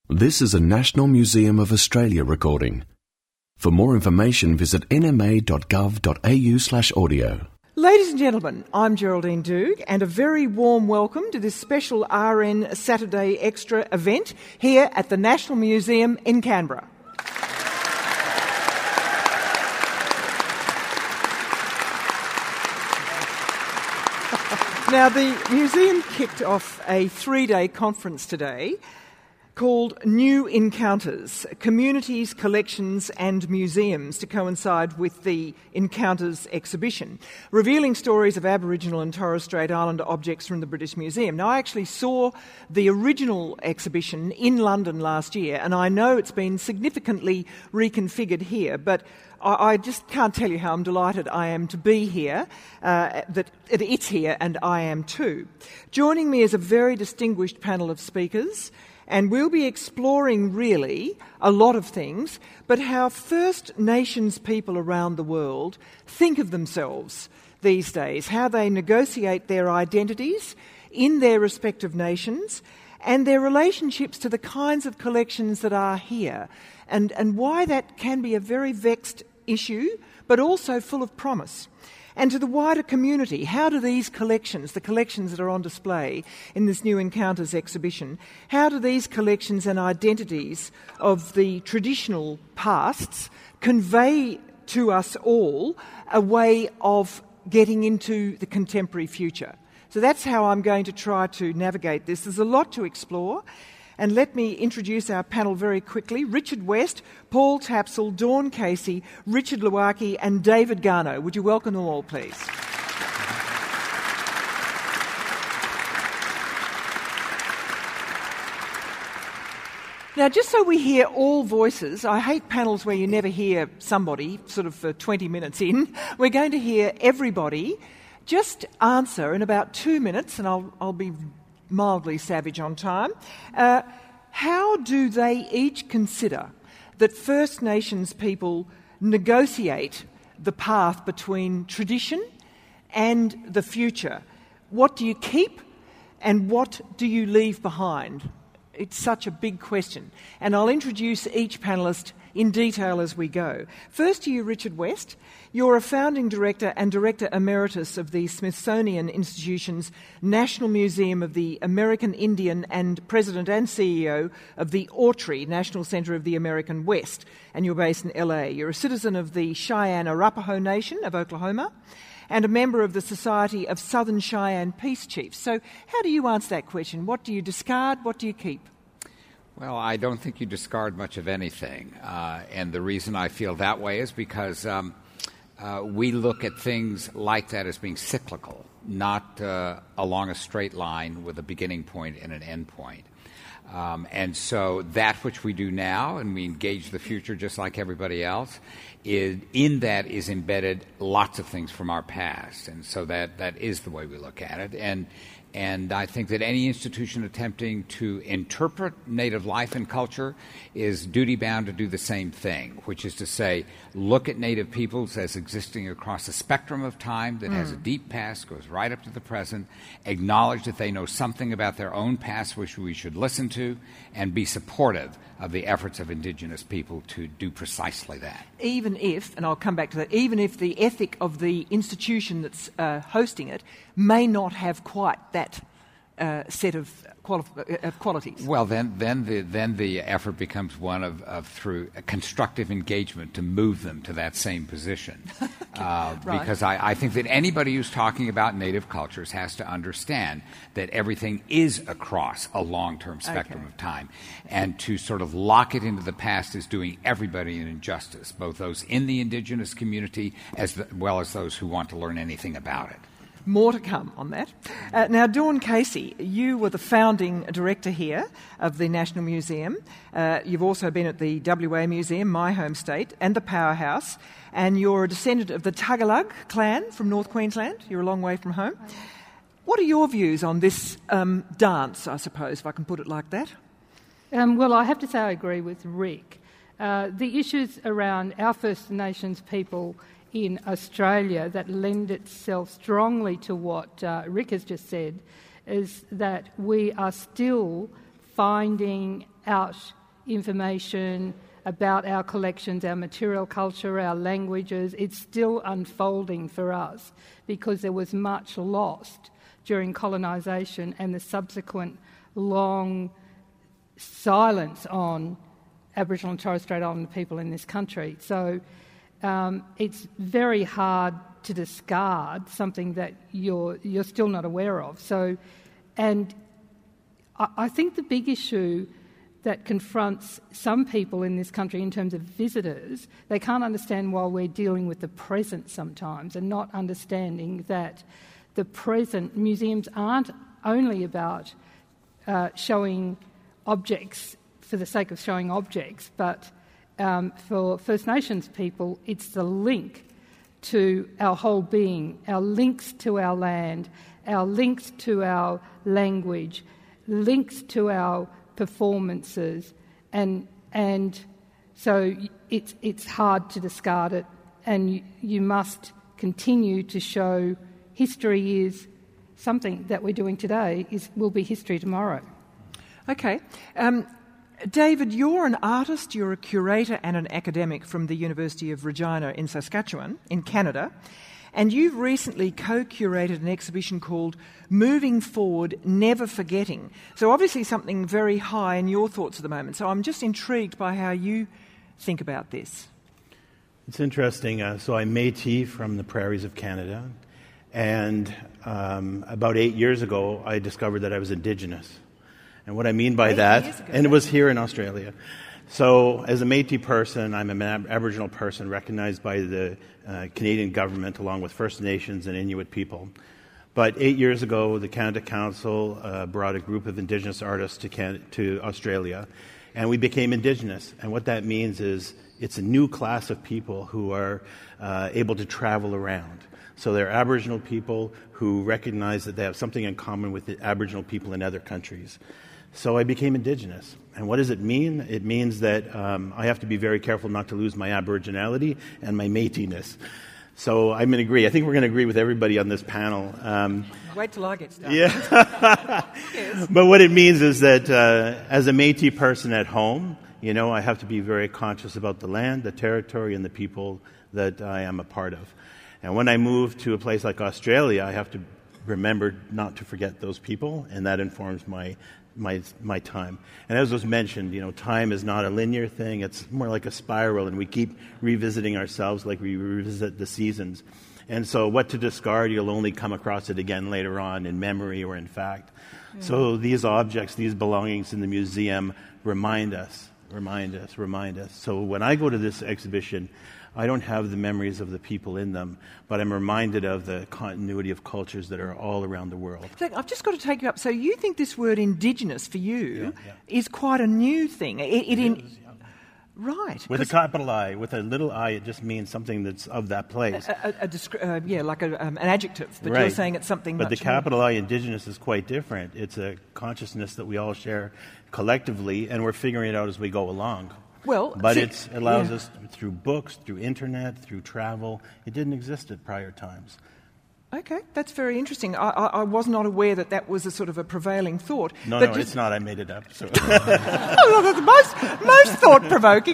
This is a National Museum of Australia recording. For more information, visit nma.gov.au/audio. Ladies and gentlemen, I'm Geraldine Doog, and a very warm welcome to this special RN Saturday Extra event here at the National Museum in Canberra. Now, the museum kicked off a 3-day conference today called New Encounters, Communities, Collections and Museums, to coincide with the Encounters exhibition, revealing stories of Aboriginal and Torres Strait Islander objects from the British Museum. Now, I actually saw the original exhibition in London last year, and I know it's been significantly reconfigured here, but I just can't tell you how I'm delighted I am to be here, that it's here, and I am too. Joining me is a very distinguished panel of speakers, and we'll be exploring really a lot of things, but how First Nations people around the world think of themselves these days, how they negotiate their identities in their respective nations, and their relationships to the kinds of collections that are here, and why that can be a very vexed issue, but also full of promise. And to the wider community, how do these collections, the collections that are on display in this New Encounters exhibition, how do these collections and identities of the traditional pasts convey to us all a way of getting into the contemporary future? So that's how I'm going to try to navigate this. There's a lot to explore. And let me introduce our panel very quickly. Richard West, Paul Tapsell, Dawn Casey, Richard Luaki and David Garno. Would you welcome them all, please? Now, just so we hear all voices, I hate panels where you never hear somebody sort of for 20 minutes in. We're going to hear everybody just answer in about 2 minutes, and I'll be mildly savage on time. How do they each consider that First Nations people negotiate the path between tradition and the future? What do you keep and what do you leave behind? It's such a big question. And I'll introduce each panellist in detail as we go. First to you, Richard West. You're a founding director and director emeritus of the Smithsonian Institution's National Museum of the American Indian and president and CEO of the Autry National Centre of the American West, and you're based in LA. You're a citizen of the Cheyenne Arapaho Nation of Oklahoma and a member of the Society of Southern Cheyenne Peace Chiefs. So how do you answer that question? What do you discard? What do you keep? Well, I don't think you discard much of anything. And the reason I feel that way is because we look at things like that as being cyclical, not along a straight line with a beginning point and an end point. And so that which we do now, and we engage the future just like everybody else, in that is embedded lots of things from our past. And so that is the way we look at it. And I think that any institution attempting to interpret Native life and culture is duty-bound to do the same thing, which is to say, look at Native peoples as existing across a spectrum of time that has a deep past, goes right up to the present, acknowledge that they know something about their own past which we should listen to, and be supportive of the efforts of Indigenous people to do precisely that. Even if, and I'll come back to that, even if the ethic of the institution that's hosting it may not have quite that set of qualities. Well, then the effort becomes one of through a constructive engagement to move them to that same position. Right. Because I think that anybody who's talking about Native cultures has to understand that everything is across a long-term spectrum of time. And to sort of lock it into the past is doing everybody an injustice, both those in the Indigenous community as well as those who want to learn anything about it. More to come on that. Now, Dawn Casey, you were the founding director here of the National Museum. You've also been at the WA Museum, my home state, and the Powerhouse, and you're a descendant of the Tagalog clan from North Queensland. You're a long way from home. What are your views on this dance, I suppose, if I can put it like that? Well, I have to say I agree with Rick. The issues around our First Nations people in Australia that lend itself strongly to what Rick has just said is that we are still finding out information about our collections, our material culture, our languages. It's still unfolding for us because there was much lost during colonisation and the subsequent long silence on Aboriginal and Torres Strait Islander people in this country. So it's very hard to discard something that you're still not aware of. So, and I think the big issue that confronts some people in this country in terms of visitors, they can't understand why we're dealing with the present sometimes and not understanding that the present, museums aren't only about showing objects for the sake of showing objects, but for First Nations people, it's the link to our whole being, our links to our land, our links to our language, links to our performances, and so it's hard to discard it, and you must continue to show history is something that we're doing today will be history tomorrow. Okay. David, you're an artist, you're a curator and an academic from the University of Regina in Saskatchewan, in Canada, and you've recently co-curated an exhibition called Moving Forward, Never Forgetting. So obviously something very high in your thoughts at the moment. So I'm just intrigued by how you think about this. It's interesting. So I'm Métis from the prairies of Canada, and about 8 years ago I discovered that I was Indigenous. And what I mean by that, and it was here in Australia. So as a Métis person, I'm an Aboriginal person recognized by the Canadian government along with First Nations and Inuit people. But 8 years ago, the Canada Council brought a group of Indigenous artists to Australia, and we became Indigenous. And what that means is it's a new class of people who are able to travel around. So they're Aboriginal people who recognize that they have something in common with the Aboriginal people in other countries. So I became Indigenous. And what does it mean? It means that I have to be very careful not to lose my Aboriginality and my Métis-ness. So I'm going to agree. I think we're going to agree with everybody on this panel. Wait till I get started. Yeah. Yes. But what it means is that as a Métis person at home, I have to be very conscious about the land, the territory, and the people that I am a part of. And when I move to a place like Australia, I have to remember not to forget those people, and that informs my time. And as was mentioned, time is not a linear thing. It's more like a spiral, and we keep revisiting ourselves like we revisit the seasons. And so what to discard, you'll only come across it again later on in memory or in fact. Yeah. So these objects, these belongings in the museum remind us. So when I go to this exhibition, I don't have the memories of the people in them, but I'm reminded of the continuity of cultures that are all around the world. So I've just got to take you up. So you think this word Indigenous for you is quite a new thing? It is. Right. With a capital I. With a little I, it just means something that's of that place. Like an adjective, but right. You're saying it's something But much the capital I, Indigenous, is quite different. It's a consciousness that we all share collectively, and we're figuring it out as we go along. But it allows us through books, through internet, through travel. It didn't exist at prior times. Okay, that's very interesting. I was not aware that was a sort of a prevailing thought. No, it's not. I made it up. So. That's most thought-provoking.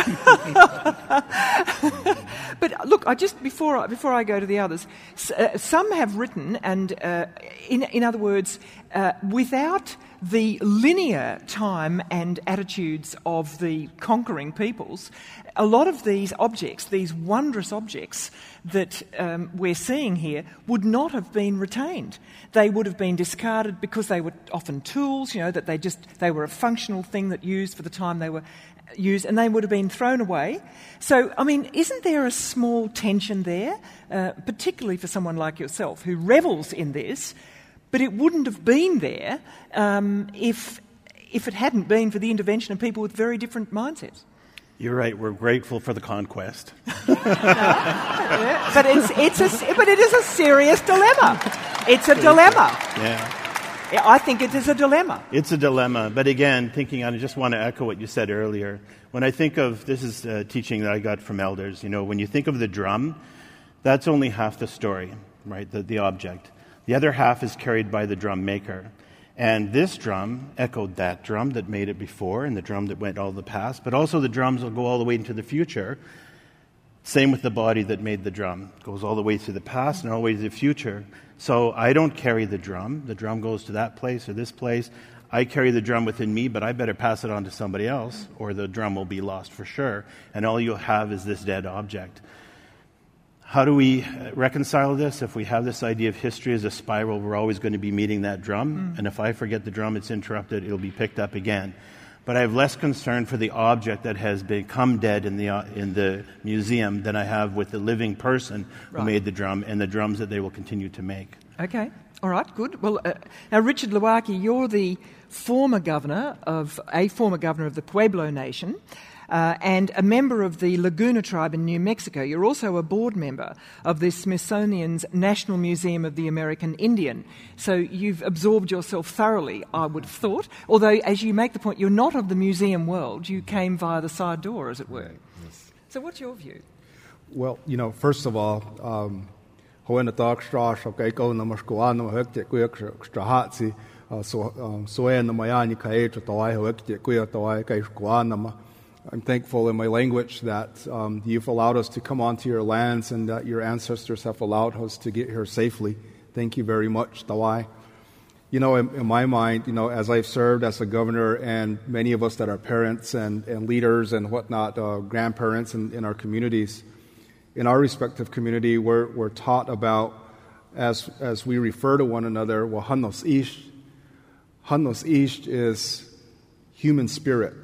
But look, before I go to the others, some have written, and in other words, without the linear time and attitudes of the conquering peoples, a lot of these objects, these wondrous objects that we're seeing here, would not have been retained. They would have been discarded because they were often tools, that they were a functional thing that used for the time they were used, and they would have been thrown away. So, isn't there a small tension there, particularly for someone like yourself who revels in this? But it wouldn't have been there if it hadn't been for the intervention of people with very different mindsets. You're right. We're grateful for the conquest. But it is a serious dilemma. It's a dilemma. Yeah. I think it is a dilemma. It's a dilemma. But again, I just want to echo what you said earlier. When I think of, this is teaching that I got from elders, when you think of the drum, that's only half the story, right? The object. The other half is carried by the drum maker. And this drum echoed that drum that made it before and the drum that went all the past, but also the drums will go all the way into the future. Same with the body that made the drum. It goes all the way to the past and all the way to the future. So I don't carry the drum. The drum goes to that place or this place. I carry the drum within me, but I better pass it on to somebody else or the drum will be lost for sure. And all you'll have is this dead object. How do we reconcile this? If we have this idea of history as a spiral, we're always going to be meeting that drum. And if I forget the drum, it's interrupted, it'll be picked up again. But I have less concern for the object that has become dead in the museum than I have with the living person who made the drum and the drums that they will continue to make. Okay. All right, good. Well, now, Richard Luaki, you're the former governor of the Pueblo Nation and a member of the Laguna Tribe in New Mexico. You're also a board member of the Smithsonian's National Museum of the American Indian. So you've absorbed yourself thoroughly, I would have thought. Although, as you make the point, you're not of the museum world. You came via the side door, as it were. Yes. So what's your view? Well, first of all, hoena tak strash of kaiko na maskuano hekte kuya strahatsi so na mayani kaetra tawai hekte kuya tawai kai skuana. I'm thankful in my language that you've allowed us to come onto your lands and that your ancestors have allowed us to get here safely. Thank you very much, Tawai. In my mind, as I've served as a governor and many of us that are parents and leaders and whatnot, grandparents in our communities, in our respective community, we're taught about, as we refer to one another, well, Hanos Ish. Hanos Ish is human spirit.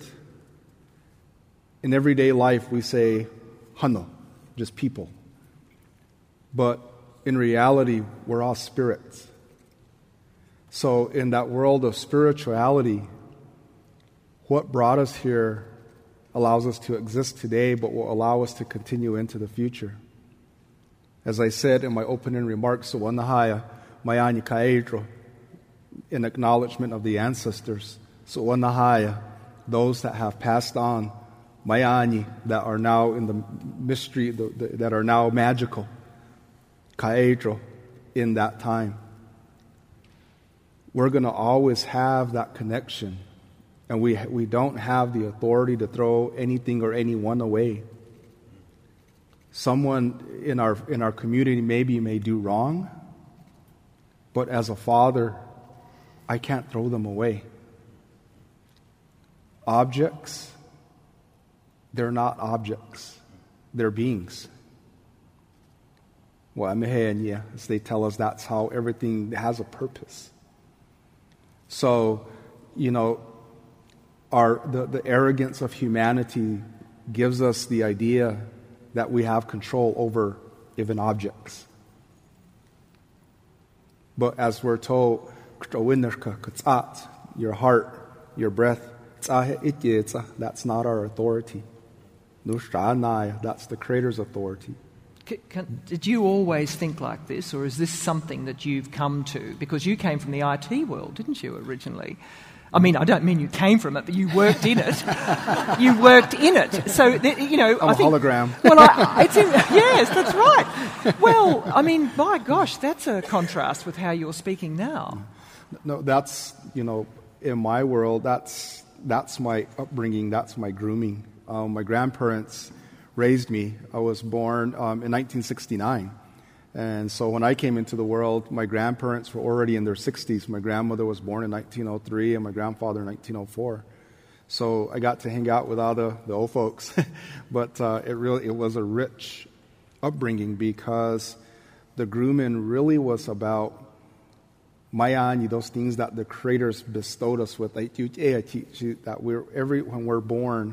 In everyday life, we say Hano, just people. But in reality, we're all spirits. So in that world of spirituality, what brought us here allows us to exist today, but will allow us to continue into the future. As I said in my opening remarks, Suwanahaya, Mayani Kaedro, in acknowledgement of the ancestors, Suwanahaya, those that have passed on, Mayani, that are now in the mystery, that are now magical, Kaedro, in that time. We're going to always have that connection, and we don't have the authority to throw anything or anyone away. Someone in our community maybe may do wrong, but as a father, I can't throw them away. Objects, they're not objects. They're beings. Well, as they tell us, that's how everything has a purpose. So, the arrogance of humanity gives us the idea that we have control over even objects. But as we're told, your heart, your breath, that's not our authority. That's the Creator's authority. Did you always think like this, or is this something that you've come to? Because you came from the IT world, didn't you, originally? I mean, I don't mean you came from it, but you worked in it. You worked in it. So, I'm a hologram. Well, yes, that's right. Well, I mean, my gosh, that's a contrast with how you're speaking now. No, that's, in my world, that's my upbringing, that's my grooming. My grandparents raised me. I was born in 1969. And so when I came into the world, my grandparents were already in their 60s. My grandmother was born in 1903 and my grandfather in 1904. So I got to hang out with all the old folks. But it was a rich upbringing because the grooming really was about Mayani, those things that the Creator's bestowed us with. I teach you that when we're born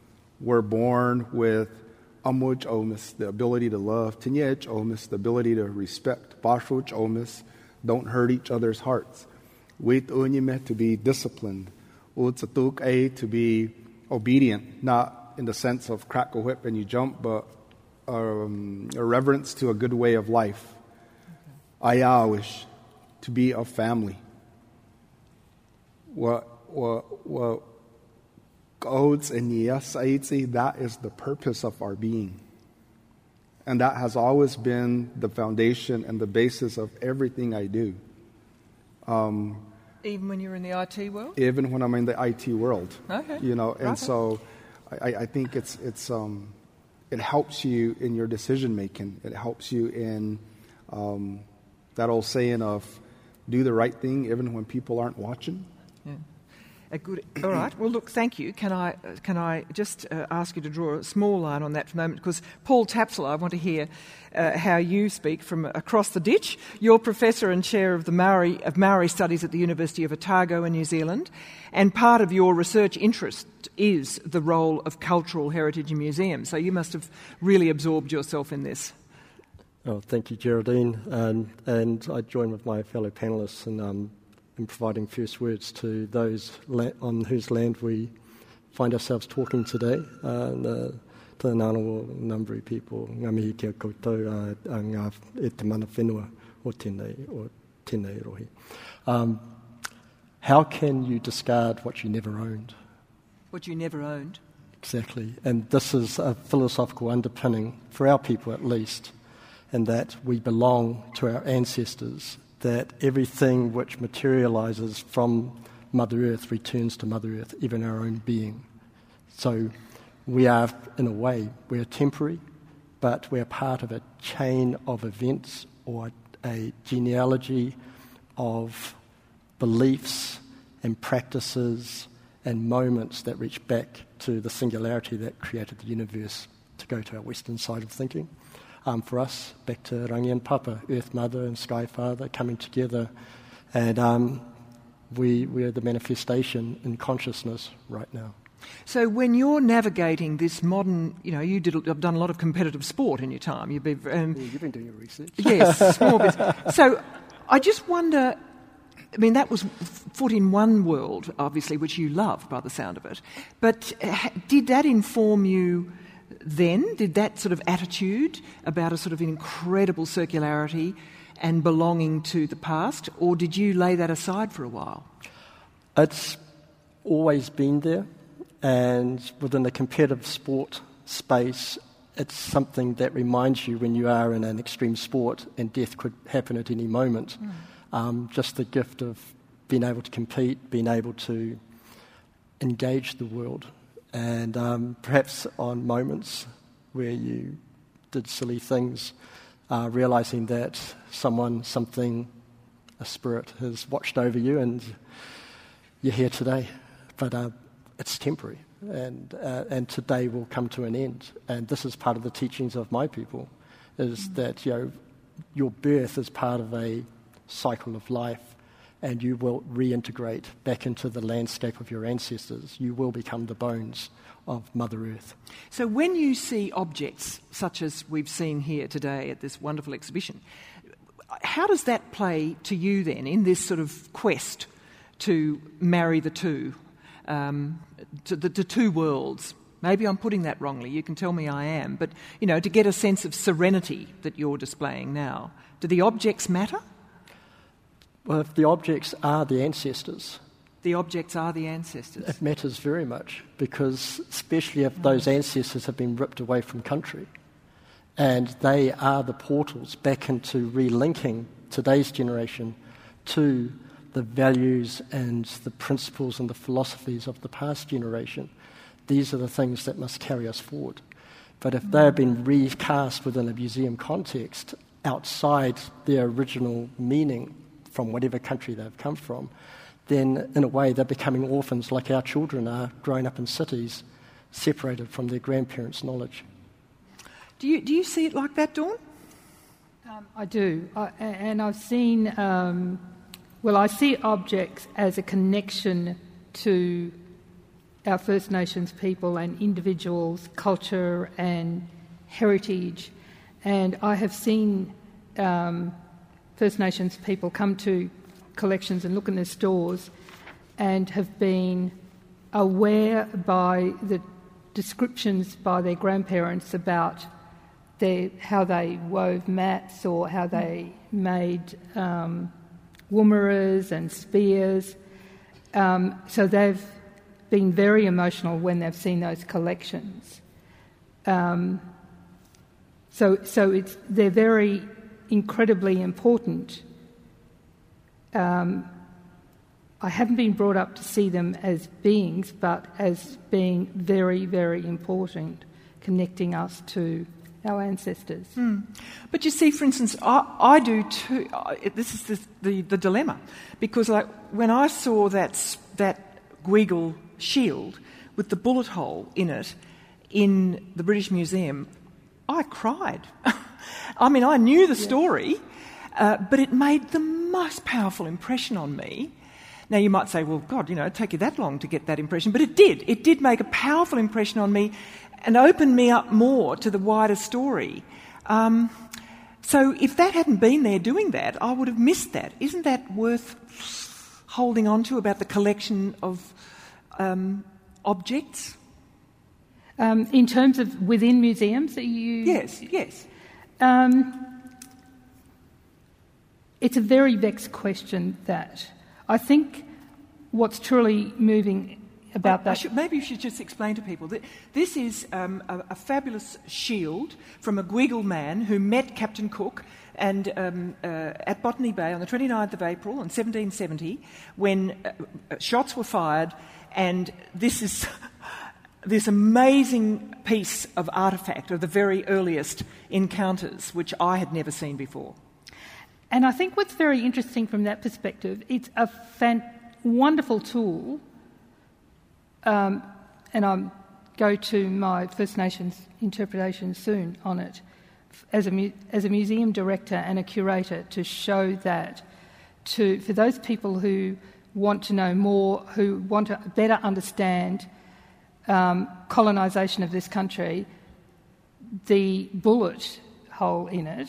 with Amuj Omis, the ability to love. Tinyej Omis, the ability to respect. Bashuj Omis, don't hurt each other's hearts. Wait Unyime, to be disciplined. Utsatuk to be obedient, not in the sense of crack a whip and you jump, but a reverence to a good way of life. Ayawish, to be a family. That is the purpose of our being. And that has always been the foundation and the basis of everything I do. Even when you're in the IT world? Even when I'm in the IT world. Okay. And so I think it helps you in your decision making. It helps you in that old saying of do the right thing even when people aren't watching. Yeah. Good. All right. Well, look, thank you. Can I just ask you to draw a small line on that for a moment? Because Paul Tapsler, I want to hear how you speak from across the ditch. You're Professor and Chair of the Maori Studies at the University of Otago in New Zealand, and part of your research interest is the role of cultural heritage in museums. So you must have really absorbed yourself in this. Oh, thank you, Geraldine. And I join with my fellow panellists in providing first words to those on whose land we find ourselves talking today. To the Ngānawa Ngambri people, ngā mihi kia koutou, ngā e te mana whenua o tēnei rohi. How can you discard what you never owned? What you never owned? Exactly. And this is a philosophical underpinning, for our people at least, in that we belong to our ancestors, that everything which materialises from Mother Earth returns to Mother Earth, even our own being. So we are, in a way, we are temporary, but we are part of a chain of events or a genealogy of beliefs and practices and moments that reach back to the singularity that created the universe, to go to our Western side of thinking. For us, back to Rangi and Papa, Earth Mother and Sky Father coming together, and we are the manifestation in consciousness right now. So when you're navigating this modern, you've done a lot of competitive sport in your time. You've been doing your research. Yes, small bit. So I just wonder, that was foot in one world, obviously, which you love by the sound of it, but did that inform you then? Did that sort of attitude about a sort of incredible circularity and belonging to the past, or did you lay that aside for a while? It's always been there, and within the competitive sport space, it's something that reminds you when you are in an extreme sport and death could happen at any moment. Just the gift of being able to compete, being able to engage the world. And perhaps on moments where you did silly things, realising that something, a spirit has watched over you and you're here today. But it's temporary, and today will come to an end. And this is part of the teachings of my people, is that your birth is part of a cycle of life, and you will reintegrate back into the landscape of your ancestors. You will become the bones of Mother Earth. So when you see objects such as we've seen here today at this wonderful exhibition, how does that play to you then in this sort of quest to marry the two, to the two worlds? Maybe I'm putting that wrongly, you can tell me I am, but to get a sense of serenity that you're displaying now, do the objects matter? Well, if the objects are the ancestors... The objects are the ancestors? It matters very much, because especially if those ancestors have been ripped away from country, and they are the portals back into relinking today's generation to the values and the principles and the philosophies of the past generation. These are the things that must carry us forward. But if they have been recast within a museum context outside their original meaning from whatever country they've come from, then in a way they're becoming orphans like our children are growing up in cities, separated from their grandparents' knowledge. Do you see it like that, Dawn? I do. And I've seen, I see objects as a connection to our First Nations people and individuals' culture and heritage. And I have seen First Nations people come to collections and look in their stores and have been aware by the descriptions by their grandparents about how they wove mats or how they made woomeras and spears. So they've been very emotional when they've seen those collections. So they're very incredibly important I haven't been brought up to see them as beings, but as being very, very important, connecting us to our ancestors. But you see, for instance, I do too. This is the dilemma, because like when I saw that Guigal shield with the bullet hole in it in the British Museum, I cried. I mean, I knew the story, but it made the most powerful impression on me. Now, you might say, well, God, it'd take you that long to get that impression. But it did. It did make a powerful impression on me and opened me up more to the wider story. So if that hadn't been there doing that, I would have missed that. Isn't that worth holding on to, about the collection of objects? In terms of within museums that you... Yes. It's a very vexed question, that. I think what's truly moving about that... Maybe you should just explain to people that this is a fabulous shield from a Guigal man who met Captain Cook and at Botany Bay on the 29th of April in 1770, when shots were fired, and this is this amazing piece of artefact of the very earliest encounters, which I had never seen before. And I think what's very interesting from that perspective, it's a wonderful tool, and I'll go to my First Nations interpretation soon on it, as a museum director and a curator, to show that for those people who want to know more, who want to better understand colonisation of this country, the bullet hole in it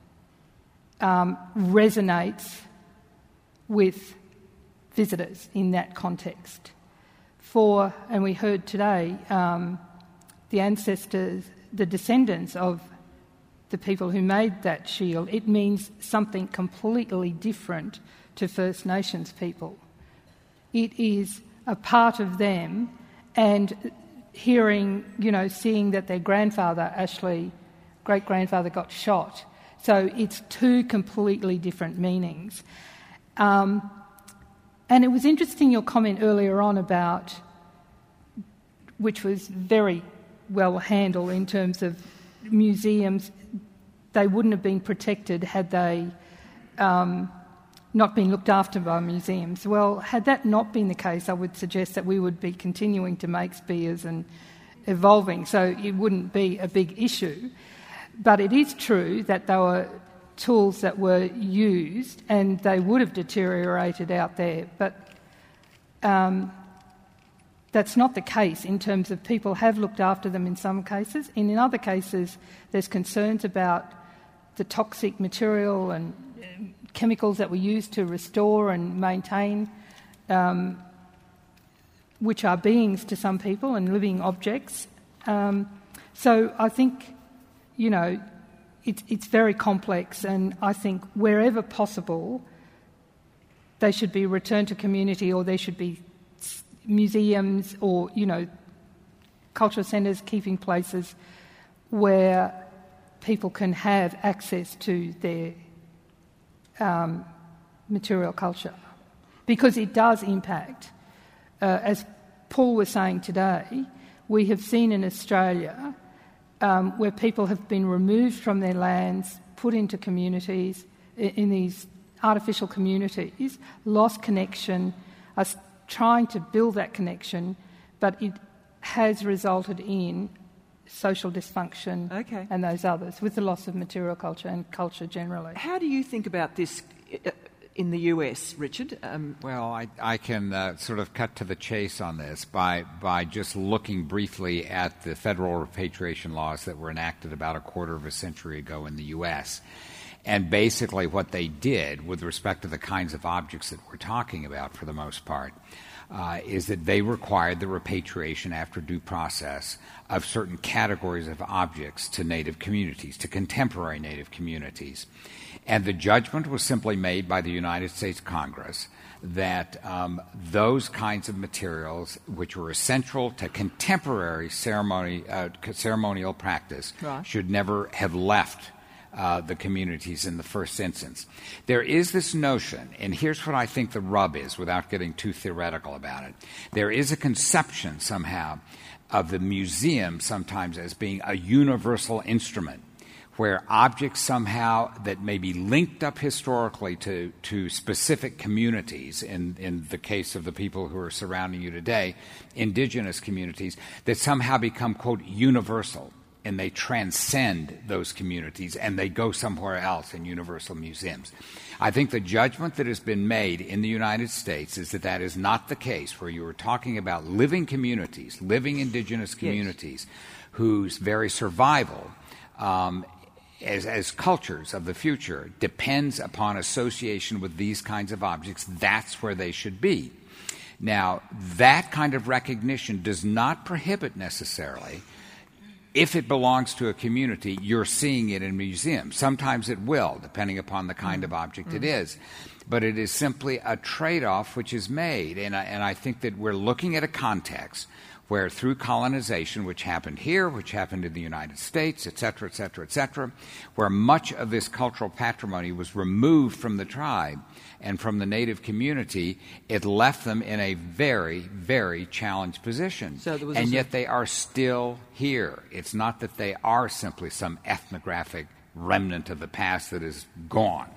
resonates with visitors in that context. And we heard today, the ancestors, the descendants of the people who made that shield, it means something completely different to First Nations people. It is a part of them, and hearing, seeing that their grandfather, Ashley, great-grandfather, got shot. So it's two completely different meanings. And it was interesting, your comment earlier on about, which was very well handled in terms of museums, they wouldn't have been protected had they not been looked after by museums. Well, had that not been the case, I would suggest that we would be continuing to make spears and evolving, so it wouldn't be a big issue. But it is true that there were tools that were used and they would have deteriorated out there. But that's not the case in terms of people have looked after them in some cases. And in other cases, there's concerns about the toxic material and chemicals that were used to restore and maintain, which are beings to some people and living objects. So I think, it's very complex, and I think wherever possible, they should be returned to community, or there should be museums or, cultural centres, keeping places where people can have access to their material culture. Because it does impact. As Paul was saying today, we have seen in Australia where people have been removed from their lands, put into communities, in these artificial communities, lost connection, are trying to build that connection, but it has resulted in social dysfunction and those others, with the loss of material culture and culture generally. How do you think about this in the US, Richard? Well, I can sort of cut to the chase on this by just looking briefly at the federal repatriation laws that were enacted about a quarter of a century ago in the US. And basically what they did with respect to the kinds of objects that we're talking about for the most part is that they required the repatriation after due process of certain categories of objects to Native communities, to contemporary Native communities. And the judgment was simply made by the United States Congress that those kinds of materials which were essential to contemporary ceremonial practice should never have left the communities in the first instance. There is this notion, and here's what I think the rub is without getting too theoretical about it. There is a conception somehow of the museum sometimes as being a universal instrument where objects somehow that may be linked up historically to specific communities, in the case of the people who are surrounding you today, indigenous communities, that somehow become, quote, universal, and they transcend those communities and they go somewhere else in universal museums. I think the judgment that has been made in the United States is that that is not the case, where you are talking about living communities, living indigenous communities, whose very survival as cultures of the future depends upon association with these kinds of objects. That's where they should be. Now, that kind of recognition does not prohibit necessarily, if it belongs to a community, you're seeing it in museums. Sometimes it will, depending upon the kind of object it is. But it is simply a trade-off which is made. And I think that we're looking at a context where through colonization, which happened here, which happened in the United States, et cetera, where much of this cultural patrimony was removed from the tribe and from the native community, it left them in a very, very challenged position. And yet they are still here. It's not that they are simply some ethnographic remnant of the past that is gone.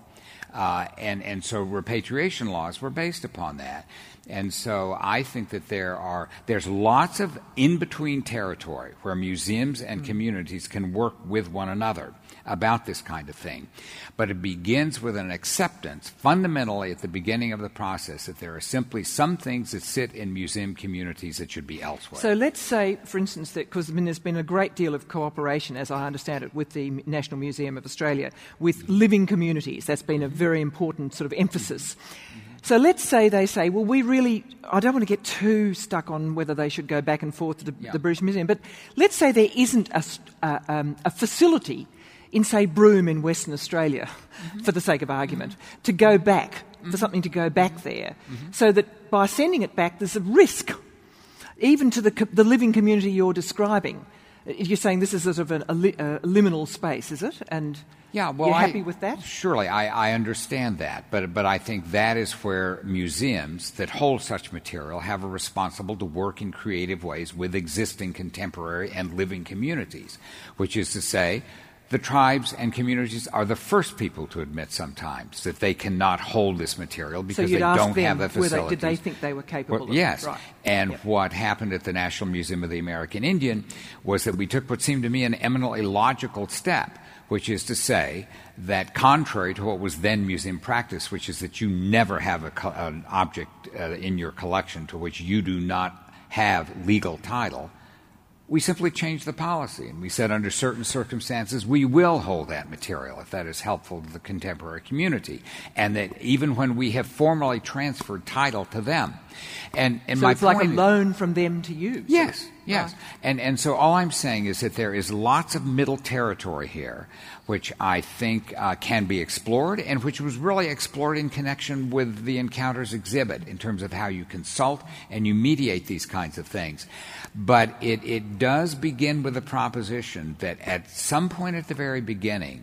And so repatriation laws were based upon that. And so I think that there's lots of in-between territory where museums and communities can work with one another about this kind of thing. But it begins with an acceptance, fundamentally at the beginning of the process, that there are simply some things that sit in museum communities that should be elsewhere. So let's say, for instance, that because there's been a great deal of cooperation, as I understand it, with the National Museum of Australia, with living communities. That's been a very important sort of emphasis. So let's say they say, well, I don't want to get too stuck on whether they should go back and forth to the British Museum, but let's say there isn't a facility in, say, Broome in Western Australia, for the sake of argument, to go back, for something to go back there, so that by sending it back there's a risk, even to the living community you're describing. You're saying this is sort of a liminal space, is it? And you're happy with that? Surely, I understand that. But I think that is where museums that hold such material have a responsibility to work in creative ways with existing contemporary and living communities, which is to say, the tribes and communities are the first people to admit sometimes that they cannot hold this material because they don't have the facilities. Did they think they were capable of it? Yes. Right. And what happened at the National Museum of the American Indian was that we took what seemed to me an eminently logical step, which is to say that contrary to what was then museum practice, which is that you never have an object in your collection to which you do not have legal title, we simply changed the policy, and we said under certain circumstances we will hold that material if that is helpful to the contemporary community, and that even when we have formally transferred title to them. And so it's like a loan from them to you. Yes. And so all I'm saying is that there is lots of middle territory here, which I think can be explored, and which was really explored in connection with the Encounters exhibit in terms of how you consult and you mediate these kinds of things. But it does begin with the proposition that at some point at the very beginning,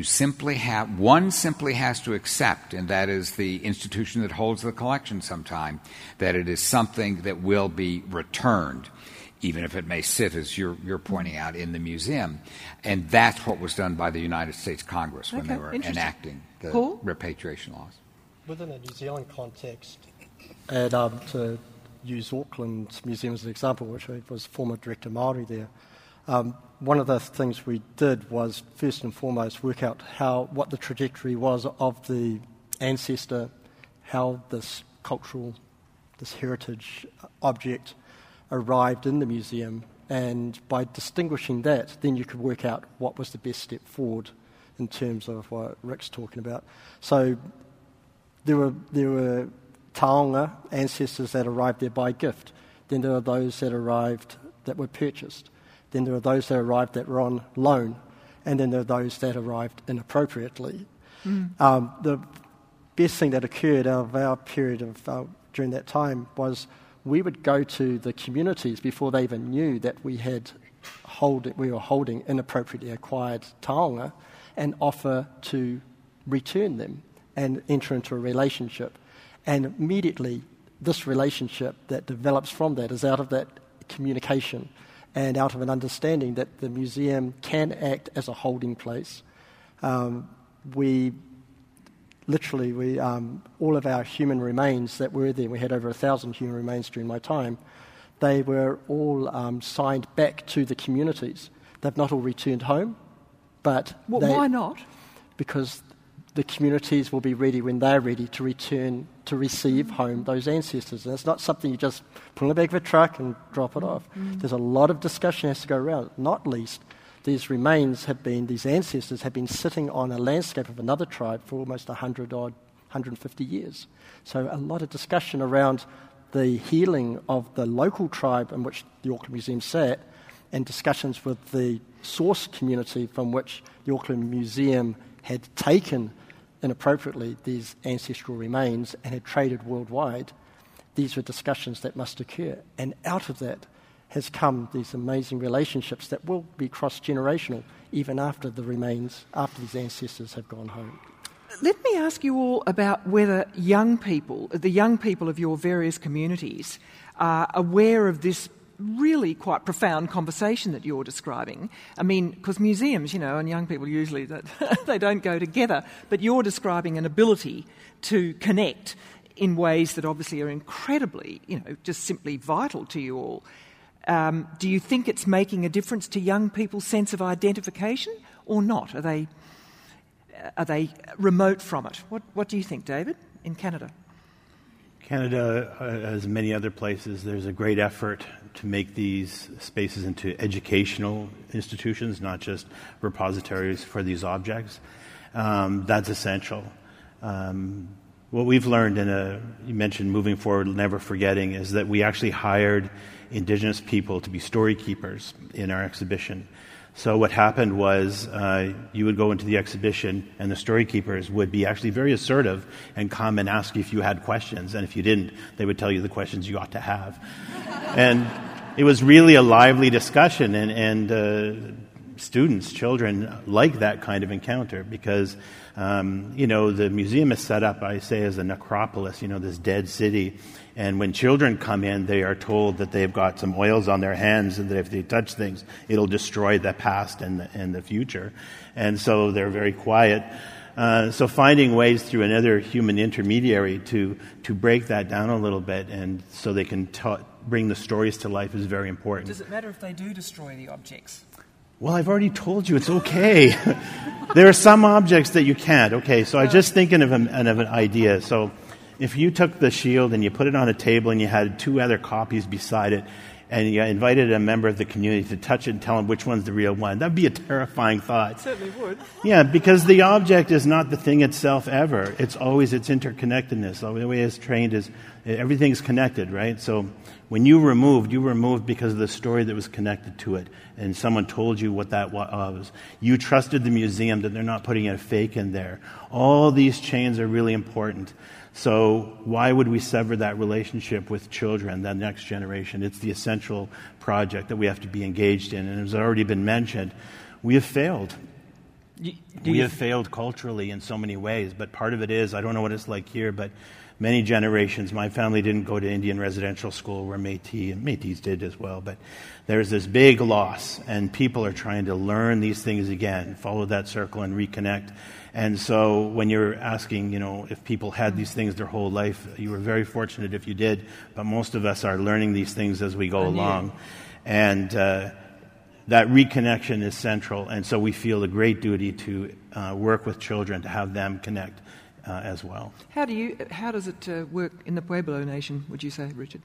one simply has to accept, and that is the institution that holds the collection sometime, that it is something that will be returned, even if it may sit, as you're pointing out, in the museum. And that's what was done by the United States Congress when they were enacting the repatriation laws. Within a New Zealand context, and to use Auckland Museum as an example, which was former Director Māori there, one of the things we did was first and foremost work out what the trajectory was of the ancestor, how this heritage object arrived in the museum, and by distinguishing that, then you could work out what was the best step forward in terms of what Rick's talking about. So there were taonga ancestors that arrived there by gift. Then there were those that arrived that were purchased. Then there were those that arrived that were on loan. And then there were those that arrived inappropriately. The best thing that occurred out of our period of during that time was we would go to the communities before they even knew that we were holding inappropriately acquired taonga, and offer to return them and enter into a relationship. And immediately, this relationship that develops from that is out of that communication and out of an understanding that the museum can act as a holding place. We all of our human remains that were there, we had over 1,000 human remains during my time, they were all signed back to the communities. They've not all returned home, but... Why not? Because the communities will be ready when they're ready to return to receive home those ancestors. And it's not something you just put in the back of a truck and drop it off. There's a lot of discussion has to go around, not least these ancestors have been sitting on a landscape of another tribe for almost 150 years. So a lot of discussion around the healing of the local tribe in which the Auckland Museum sat, and discussions with the source community from which the Auckland Museum had taken inappropriately these ancestral remains and had traded worldwide. These were discussions that must occur. And out of that has come these amazing relationships that will be cross-generational even after these ancestors have gone home. Let me ask you all about whether the young people of your various communities are aware of this really quite profound conversation that you're describing. I mean, because museums, and young people usually, they don't go together, but you're describing an ability to connect in ways that obviously are incredibly, just simply vital to you all. Do you think it's making a difference to young people's sense of identification or not? Are they remote from it? What do you think, David, in Canada? Canada, as many other places, there's a great effort to make these spaces into educational institutions, not just repositories for these objects. That's essential. What we've learned you mentioned moving forward, never forgetting, is that we actually hired Indigenous people to be story keepers in our exhibition. So what happened was you would go into the exhibition and the story keepers would be actually very assertive and come and ask you if you had questions. And if you didn't, they would tell you the questions you ought to have. And it was really a lively discussion. And students, children, like that kind of encounter because, the museum is set up, I say, as a necropolis, this dead city. And when children come in, they are told that they've got some oils on their hands and that if they touch things, it'll destroy the past and the future. And so they're very quiet. So finding ways through another human intermediary to break that down a little bit and so they can bring the stories to life is very important. Does it matter if they do destroy the objects? Well, I've already told you it's okay. There are some objects that you can't. Okay, so I was just thinking of an idea. So if you took the shield and you put it on a table and you had two other copies beside it and you invited a member of the community to touch it and tell them which one's the real one, that would be a terrifying thought. It certainly would. Yeah, because the object is not the thing itself ever. It's always its interconnectedness. The way it's trained is everything's connected, right? So when you removed because of the story that was connected to it, and someone told you what that was. You trusted the museum that they're not putting a fake in there. All these chains are really important. So why would we sever that relationship with children, that next generation? It's the essential project that we have to be engaged in. And as already been mentioned, we have failed. We have failed culturally in so many ways, but part of it is, I don't know what it's like here, but many generations, my family didn't go to Indian residential school where Métis did as well, but there's this big loss, and people are trying to learn these things again, follow that circle and reconnect. And so when you're asking, if people had these things their whole life, you were very fortunate if you did, but most of us are learning these things as we go along. And that reconnection is central, and so we feel a great duty to work with children to have them connect as well. How does it work in the Pueblo Nation, would you say, Richard?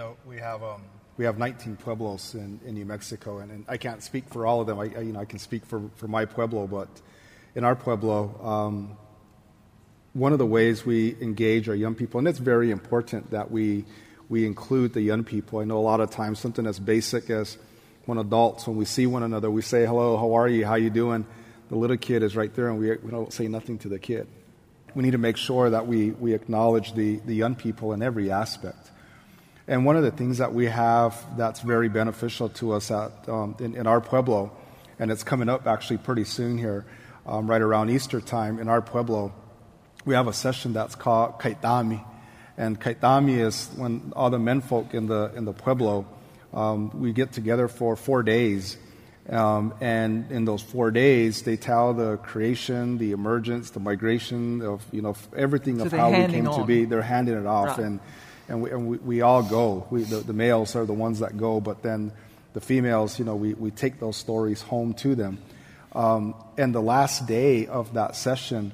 We have 19 pueblos in New Mexico, and I can't speak for all of them. I can speak for my pueblo, but in our pueblo, one of the ways we engage our young people, and it's very important that we include the young people. I know a lot of times something as basic as when adults, when we see one another, we say, hello, how are you, how you doing? The little kid is right there, and we don't say nothing to the kid. We need to make sure that we acknowledge the young people in every aspect. And one of the things that we have that's very beneficial to us in our pueblo, and it's coming up actually pretty soon here, right around Easter time in our pueblo, we have a session that's called Kaitami. And Kaitami is when all the menfolk in the pueblo, we get together for 4 days. And in those 4 days, they tell the creation, the emergence, the migration of, everything of how we came to be. They're handing it off. Right. And we all go. The males are the ones that go, but then the females, we take those stories home to them. And the last day of that session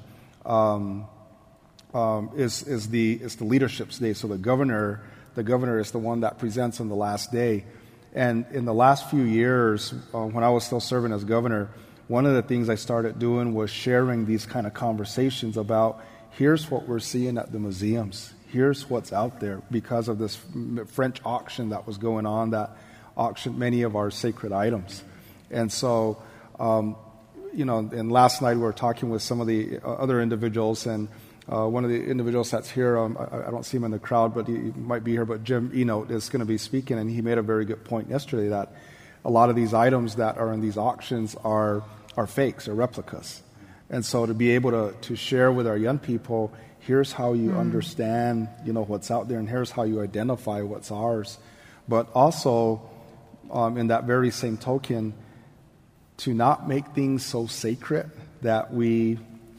is the leadership's day. So the governor is the one that presents on the last day. And in the last few years, when I was still serving as governor, one of the things I started doing was sharing these kind of conversations about here's what we're seeing at the museums. Here's what's out there because of this French auction that was going on that auctioned many of our sacred items. And so, and last night we were talking with some of the other individuals, and one of the individuals that's here, I don't see him in the crowd, but he might be here, but Jim Enote is going to be speaking, and he made a very good point yesterday that a lot of these items that are in these auctions are fakes or replicas. And so to be able to share with our young people, here's how you understand, what's out there, and here's how you identify what's ours. But also, in that very same token, to not make things so sacred that we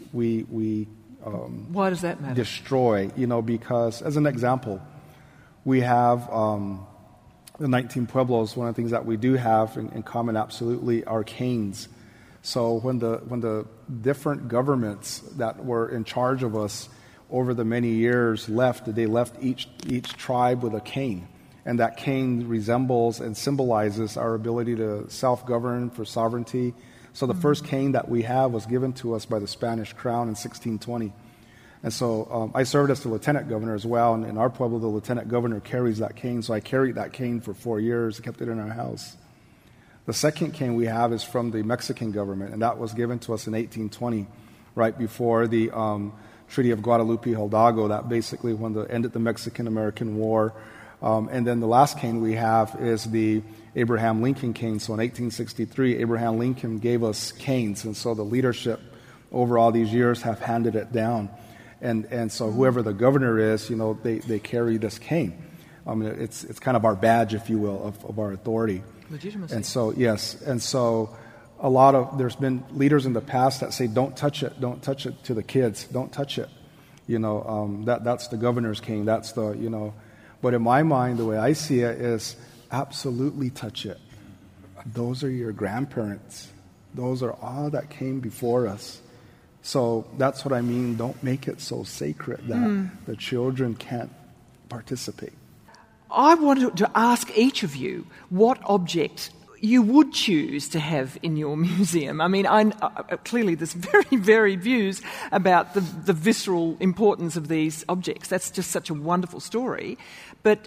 why does that matter? Destroy, because, as an example, we have the 19 pueblos. One of the things that we do have in common absolutely are canes. So when the different governments that were in charge of us over the many years left, they left each tribe with a cane. And that cane resembles and symbolizes our ability to self-govern for sovereignty. So the first cane that we have was given to us by the Spanish crown in 1620. And so I served as the lieutenant governor as well. And in our pueblo, the lieutenant governor carries that cane. So I carried that cane for 4 years, kept it in our house. The second cane we have is from the Mexican government, and that was given to us in 1820, right before the Treaty of Guadalupe Hidalgo, that basically ended the Mexican-American War. And then the last cane we have is the Abraham Lincoln cane. So in 1863, Abraham Lincoln gave us canes, and so the leadership over all these years have handed it down. And so whoever the governor is, they carry this cane. It's kind of our badge, if you will, of our authority. Legitimacy. And so, yes. And so there's been leaders in the past that say, don't touch it to the kids. Don't touch it. That's the governor's cane. That's the, But in my mind, the way I see it is absolutely touch it. Those are your grandparents. Those are all that came before us. So that's what I mean. Don't make it so sacred that the children can't participate. I wanted to ask each of you what object you would choose to have in your museum. I mean, clearly there's very varied views about the visceral importance of these objects. That's just such a wonderful story. But,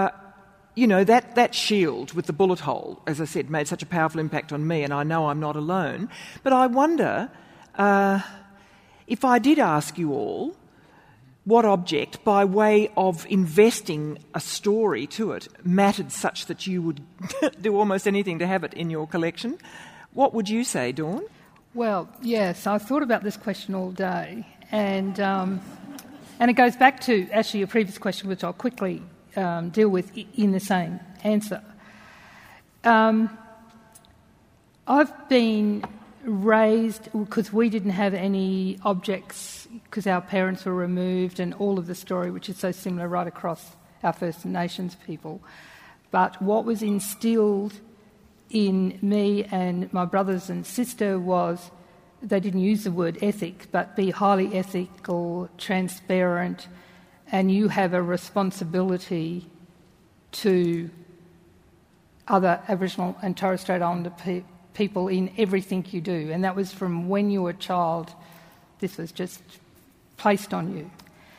that shield with the bullet hole, as I said, made such a powerful impact on me, and I know I'm not alone. But I wonder, if I did ask you all what object, by way of investing a story to it, mattered such that you would do almost anything to have it in your collection, what would you say, Dawn? Well, yes, I've thought about this question all day, and it goes back to actually your previous question, which I'll quickly deal with in the same answer. I've been raised, because we didn't have any objects, because our parents were removed, and all of the story, which is so similar right across our First Nations people. But what was instilled in me and my brothers and sister was, they didn't use the word ethic, but be highly ethical, transparent, and you have a responsibility to other Aboriginal and Torres Strait Islander people in everything you do. And that was from when you were a child. This was just placed on you.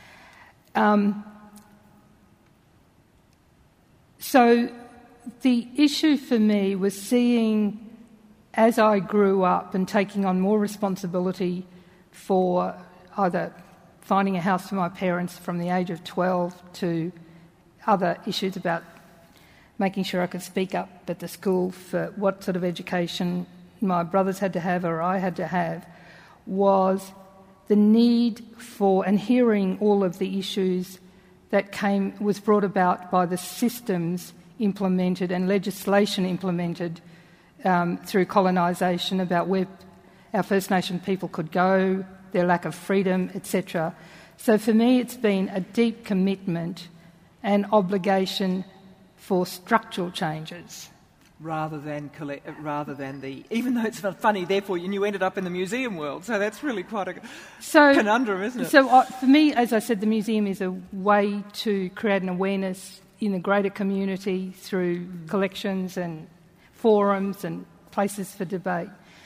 So the issue for me was seeing, as I grew up and taking on more responsibility for either finding a house for my parents from the age of 12 to other issues about making sure I could speak up at the school for what sort of education my brothers had to have or I had to have, was the need for, and hearing all of the issues that was brought about by the systems implemented and legislation implemented through colonisation about where our First Nation people could go, their lack of freedom, etc. So for me, it's been a deep commitment and obligation for structural changes. Rather than the, even though it's funny, therefore you ended up in the museum world. So that's really quite a conundrum, isn't it? So for me, as I said, the museum is a way to create an awareness in the greater community through collections and forums and places for debate.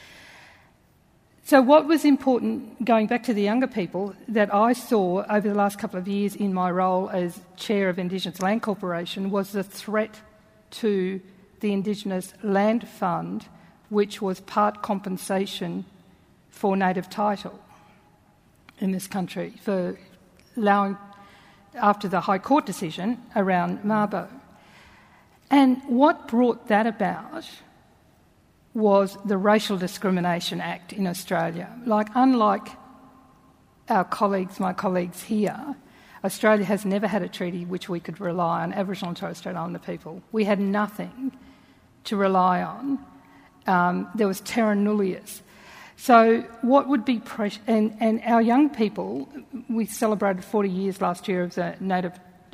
So what was important, going back to the younger people, that I saw over the last couple of years in my role as Chair of Indigenous Land Corporation was the threat to the Indigenous Land Fund, which was part compensation for native title in this country, for allowing, after the High Court decision around Mabo. And what brought that about was the Racial Discrimination Act in Australia. Unlike my colleagues here, Australia has never had a treaty which we could rely on Aboriginal and Torres Strait Islander people. We had nothing to rely on. There was terra nullius. So what would be and our young people, we celebrated 40 years last year of the Native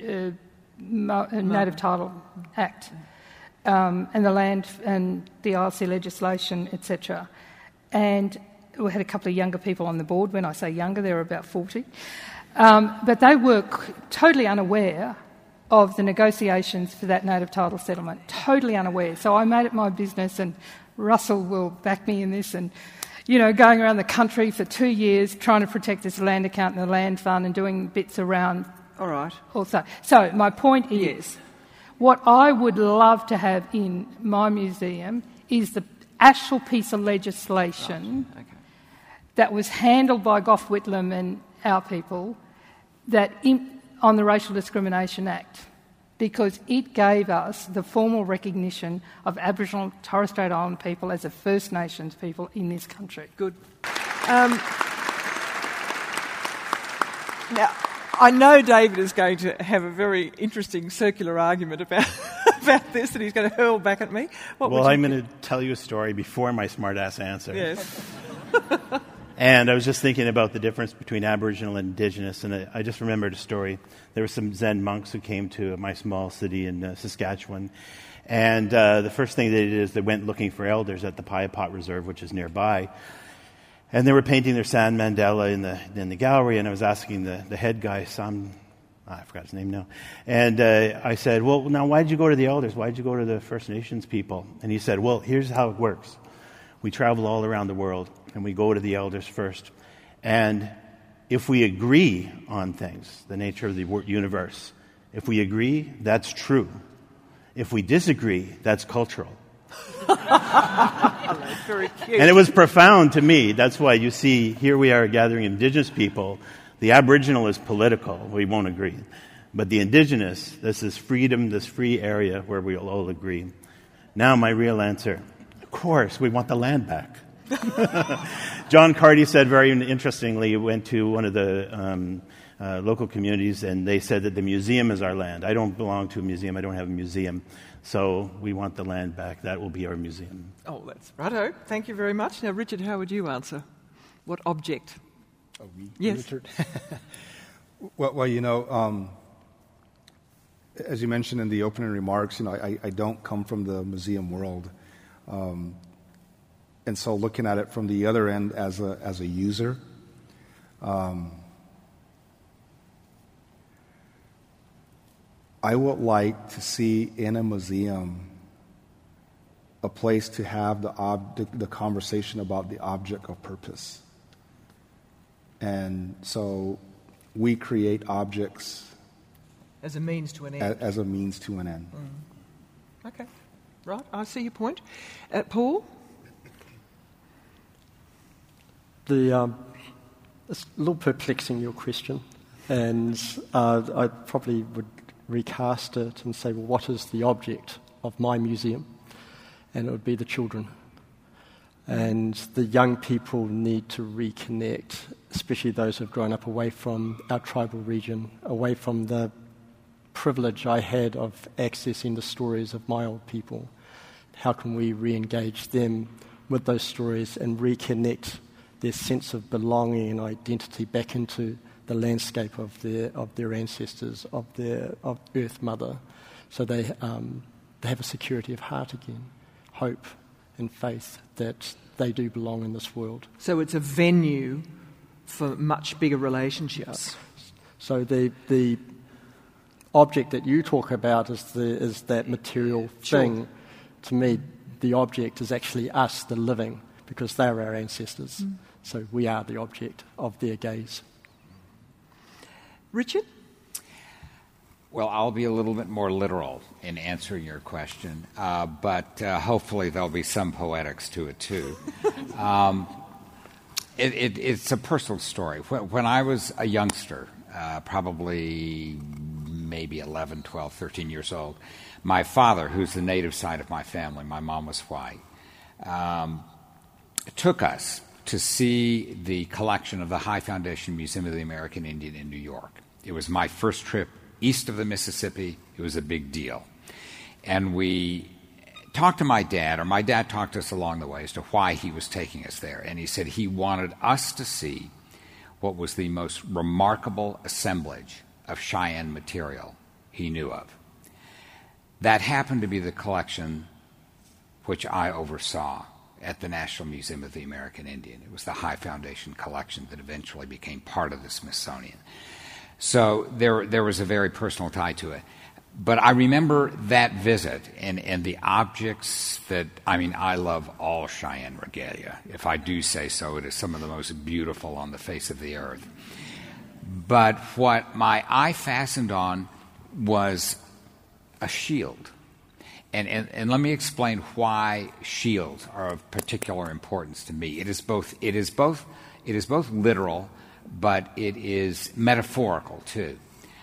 Title Act, and the land and the ILC legislation, etc. And we had a couple of younger people on the board. When I say younger, they were about 40. But they were totally unaware of the negotiations for that native title settlement, totally unaware. So I made it my business, and Russell will back me in this, and going around the country for 2 years trying to protect this land account and the land fund and doing bits around. All right. Also. So my point is, what I would love to have in my museum is the actual piece of legislation that was handled by Gough Whitlam and our people on the Racial Discrimination Act, because it gave us the formal recognition of Aboriginal and Torres Strait Islander people as a First Nations people in this country. Good. Now, I know David is going to have a very interesting circular argument about this that he's going to hurl back at me. I'm going to tell you a story before my smart-ass answer. Yes. And I was just thinking about the difference between Aboriginal and Indigenous, and I just remembered a story. There were some Zen monks who came to my small city in Saskatchewan, and the first thing they did is they went looking for elders at the Piapot Reserve, which is nearby. And they were painting their sand mandala in the gallery, and I was asking the head guy, I forgot his name now, and I said, well, now why did you go to the elders? Why did you go to the First Nations people? And he said, well, here's how it works. We travel all around the world, and we go to the elders first. And if we agree on things, the nature of the universe, if we agree, that's true. If we disagree, that's cultural. That's very cute. And it was profound to me. That's why you see, here we are gathering Indigenous people. The Aboriginal is political. We won't agree. But the Indigenous, this is freedom, this free area where we'll all agree. Now my real answer. Of course, we want the land back. John Carty said very interestingly, he went to one of the local communities, and they said that the museum is our land. I don't belong to a museum. I don't have a museum. So we want the land back. That will be our museum. Oh, that's righto. Thank you very much. Now, Richard, how would you answer? What object? Oh, me? Yes. Richard? Well, as you mentioned in the opening remarks, I don't come from the museum world. And so looking at it from the other end as a user, I would like to see in a museum a place to have the conversation about the object of purpose. And so we create objects as a means to an end. As a means to an end. Mm. Okay. Right. I see your point. Paul? It's a little perplexing, your question, and I probably would recast it and say, well, what is the object of my museum? And it would be the children. And the young people need to reconnect, especially those who have grown up away from our tribal region, away from the privilege I had of accessing the stories of my old people. How can we re-engage them with those stories and reconnect their sense of belonging and identity back into the landscape of their ancestors, of Earth Mother, so they have a security of heart again, hope and faith that they do belong in this world. So it's a venue for much bigger relationships. So the object that you talk about is that material thing. Sure. To me, the object is actually us, the living, because they are our ancestors. Mm. So we are the object of their gaze. Richard? Well, I'll be a little bit more literal in answering your question, but hopefully there'll be some poetics to it too. It's a personal story. When I was a youngster, probably maybe 11, 12, 13 years old, my father, who's the native side of my family, my mom was white, took us to see the collection of the High Foundation Museum of the American Indian in New York. It was my first trip east of the Mississippi. It was a big deal. And we talked to my dad, or my dad talked to us along the way as to why he was taking us there. And he said he wanted us to see what was the most remarkable assemblage of Cheyenne material he knew of. That happened to be the collection which I oversaw at the National Museum of the American Indian. It was the High Foundation collection that eventually became part of the Smithsonian. So there was a very personal tie to it. But I remember that visit and the objects that, I love all Cheyenne regalia. If I do say so, it is some of the most beautiful on the face of the earth. But what my eye fastened on was a shield. And let me explain why shields are of particular importance to me. It is both literal, but it is metaphorical too.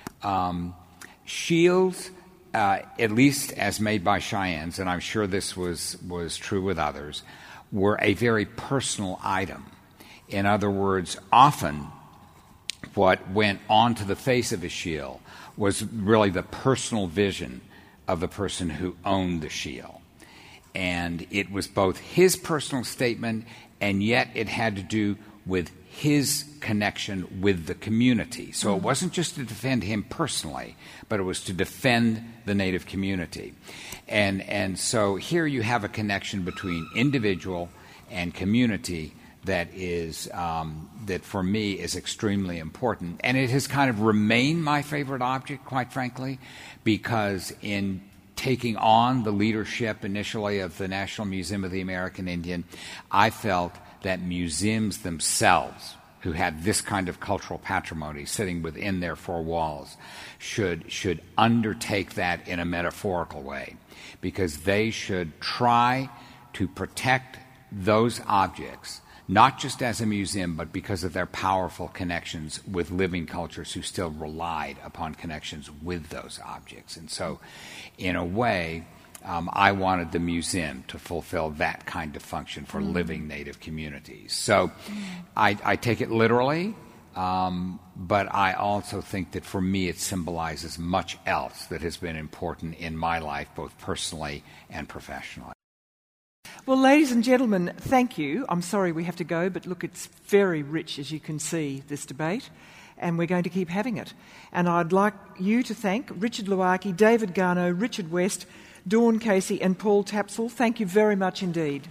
Shields, at least as made by Cheyennes, and I'm sure this was true with others, were a very personal item. In other words, often what went onto the face of a shield was really the personal vision of the person who owned the shield. And it was both his personal statement, and yet it had to do with his connection with the community. So it wasn't just to defend him personally, but it was to defend the Native community. And so here you have a connection between individual and community that is that for me is extremely important. And it has kind of remained my favorite object, quite frankly, because in taking on the leadership initially of the National Museum of the American Indian, I felt that museums themselves, who had this kind of cultural patrimony sitting within their four walls, should undertake that in a metaphorical way, because they should try to protect those objects, not just as a museum, but because of their powerful connections with living cultures who still relied upon connections with those objects. And so, in a way, I wanted the museum to fulfill that kind of function for living Native communities. So I take it literally, but I also think that for me it symbolizes much else that has been important in my life, both personally and professionally. Well, ladies and gentlemen, thank you. I'm sorry we have to go, but look, it's very rich, as you can see, this debate, and we're going to keep having it. And I'd like you to thank Richard Luaki, David Garneau, Richard West, Dawn Casey and Paul Tapsell. Thank you very much indeed.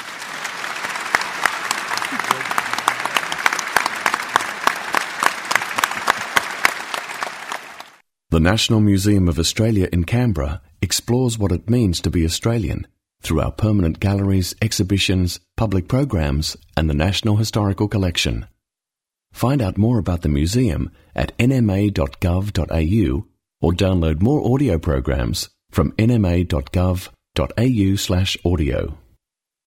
The National Museum of Australia in Canberra explores what it means to be Australian through our permanent galleries, exhibitions, public programs and the National Historical Collection. Find out more about the museum at nma.gov.au or download more audio programs from nma.gov.au/audio.